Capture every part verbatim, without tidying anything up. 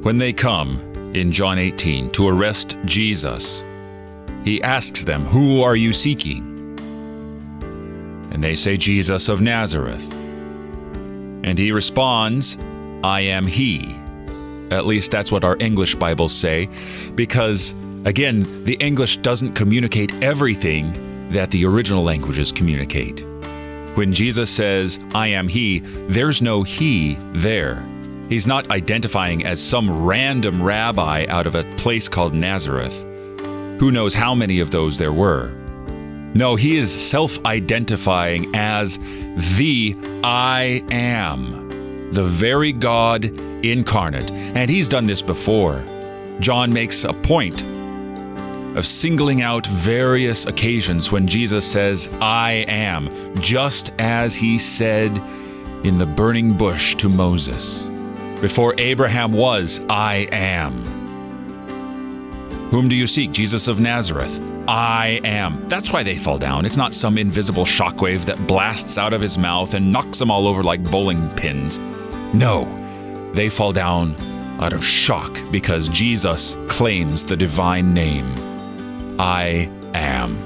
When they come in John eighteen to arrest Jesus, he asks them, "Who are you seeking?" And they say, "Jesus of Nazareth." And he responds, "I am he." At least that's what our English Bibles say, because, again, the English doesn't communicate everything that the original languages communicate. When Jesus says, "I am he," there's no he there. He's not identifying as some random rabbi out of a place called Nazareth. Who knows how many of those there were? No, he is self-identifying as the I am, the very God incarnate. And he's done this before. John makes a point of singling out various occasions when Jesus says, "I am," just as he said in the burning bush to Moses. Before Abraham was, I am. Whom do you seek? Jesus of Nazareth. I am. That's why they fall down. It's not some invisible shockwave that blasts out of his mouth and knocks them all over like bowling pins. No, they fall down out of shock because Jesus claims the divine name. I am.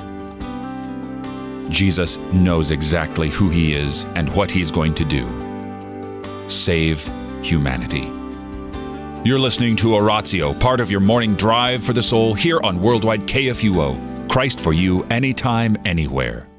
Jesus knows exactly who he is and what he's going to do. Save humanity. You're listening to Oratio, part of your morning drive for the soul here on Worldwide K F U O. Christ for you, anytime, anywhere.